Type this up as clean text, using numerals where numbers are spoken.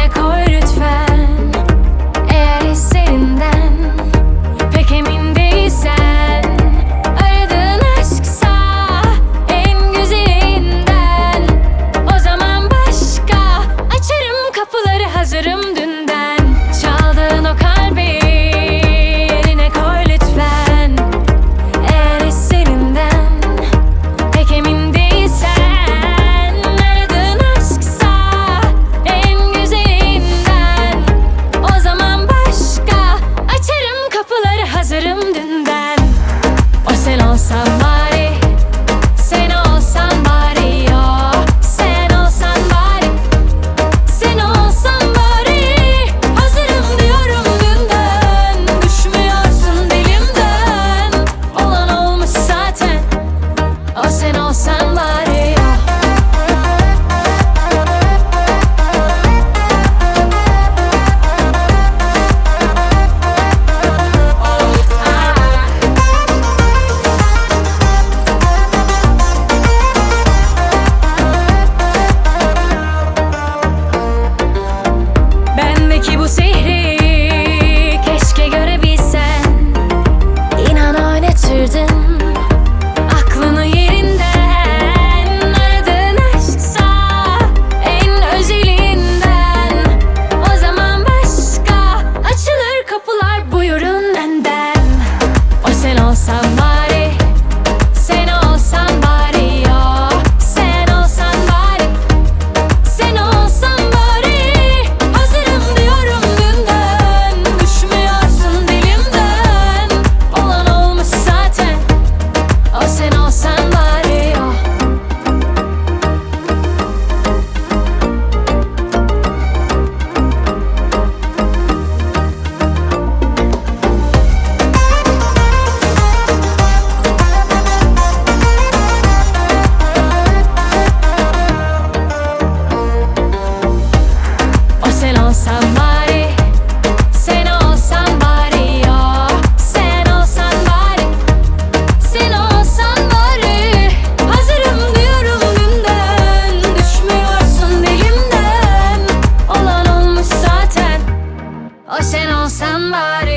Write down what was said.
eline koy lütfen. Eğer hislerinden pek emin değilsen, aradığın aşksa en güzelinden, o zaman başka. Açarım kapıları, hazırım dünden. Çaldığın o kalbi eline koy lütfen. Eğer hislerinden pek emin değilsen, aradığın aşksa en güzelinden, o zaman başka. Açarım kapıları, hazırım dünden. O sen olsan bari, sen olsan bari, yo. Sen olsan bari, sen olsan bari. Hazırım diyorum dünden, düşmüyorsun dilimden. Olan olmuş zaten, o sen olsan bari, yo. Bendeki bu sihri keşke görebilsen. İnan oynatırdın aklını yerinden. Aradığın aşksa en özelinden, o zaman başka. Açılır kapılar, buyurun önden. O sen olsan bari, sen olsan bari, yo. Sen olsan bari, sen olsan bari. Hazırım diyorum dünden, düşmüyorsun dilimden. Olan olmuş zaten, o sen olsan bari, yo. O sen olsan bari, sen olsan bari, yo. Sen olsan bari, sen olsan bari. Hazırım diyorum dünden, düşmüyorsun dilimden. Olan olmuş zaten, o sen olsan bari.